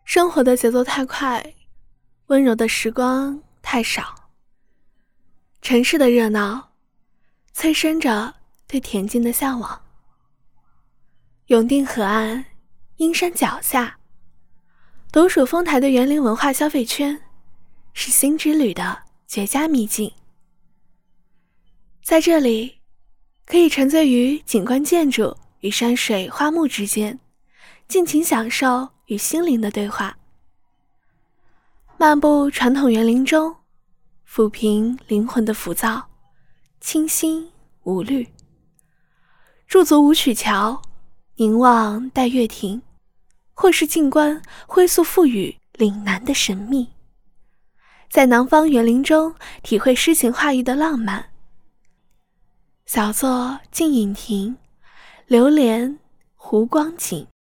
生活的节奏太快，温柔的时光太少。城市的热闹催生着对恬静的向往。永定河岸，阴山脚下，独属丰台的园林文化消费圈，是新之旅的绝佳秘境。在这里，可以沉醉于景观建筑与山水花木之间，尽情享受与心灵的对话。漫步传统园林中，抚平灵魂的浮躁，清新无虑。驻足五曲桥，凝望待月亭，或是静观灰素赋予岭南的神秘。在南方园林中体会诗情画意的浪漫。小坐静影亭，流连湖光景。